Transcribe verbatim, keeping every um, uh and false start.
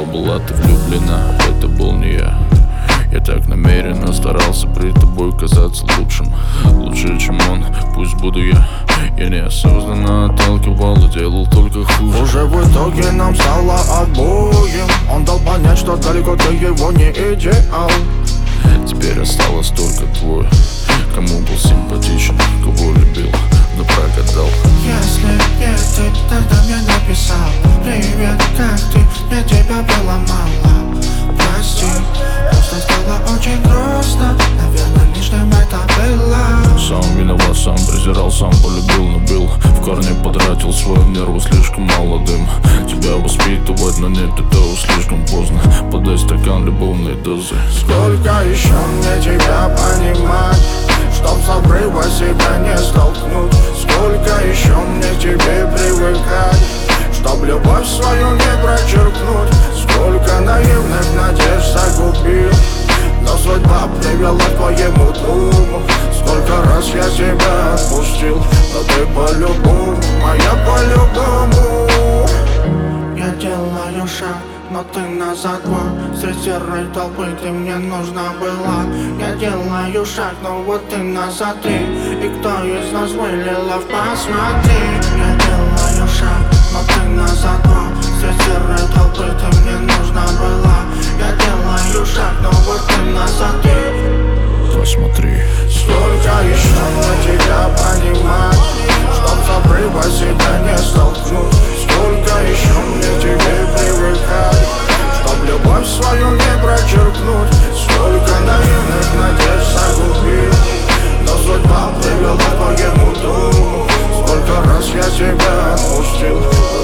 была ты влюблена, это был не я. Я так намеренно старался при тобой казаться лучшим, лучше, чем он, пусть буду я. Я неосознанно отталкивал и делал только хуже. Уже в итоге нам стало обоим. Он дал понять, что далеко ты его не идеал. Теперь осталось только двое, кому был симпатичен, кого любил, но прогадал. Если не ты, тогда мне написал: привет, как ты, мне тебя было мало. Прости, просто стало очень грустно. Наверное, лишним это было. Сам виноват, сам презирал, сам полюбил, но бил. В корне потратил свою нерву слишком молодым. Тебя воспитывать, но нет, это слишком поздно. Подай стакан любовной дозы. Сколько еще мне тебя понимать, чтоб с обрыва себя не столкнуть? Сколько еще мне к тебе привыкать, чтоб любовь свою не прочеркнуть? Сколько наивных надежд загубил, но судьба привела к твоему другу. Сколько раз я тебя отпустил, но ты по-любому, моя по-любому. Я делаю шаг, но ты назад два. Среди серой толпы ты мне нужна была. Я делаю шаг, но вот ты назад ты. И кто из нас вылилов, посмотри. Я делаю шаг, но ты назад два. Среди серой толпы ты мне нужна была. Я делаю шаг, но вот ты назад ты. Посмотри. Сколько еще мне тебя понимать, чтоб с обрыва себя не столкнуть? Сколько еще мне к тебе привыкать, чтоб любовь свою не прочеркнуть? Сколько наивных надежд загубил, но судьба привела к твоему дому. Сколько раз я тебя отпустил,